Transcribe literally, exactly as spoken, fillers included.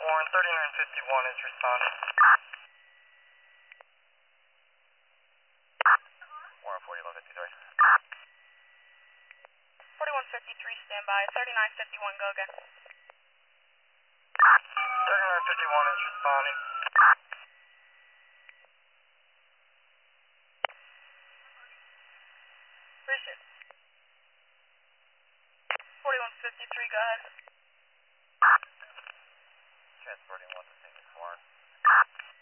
Warren, thirty-nine fifty-one is responding. Warren, forty-one fifty-three. forty-one fifty-three, standby. thirty-nine fifty-one, go again. thirty-nine fifty-one is responding. Appreciate it. forty-one fifty-three, go ahead. Transporting one to Saint Warren.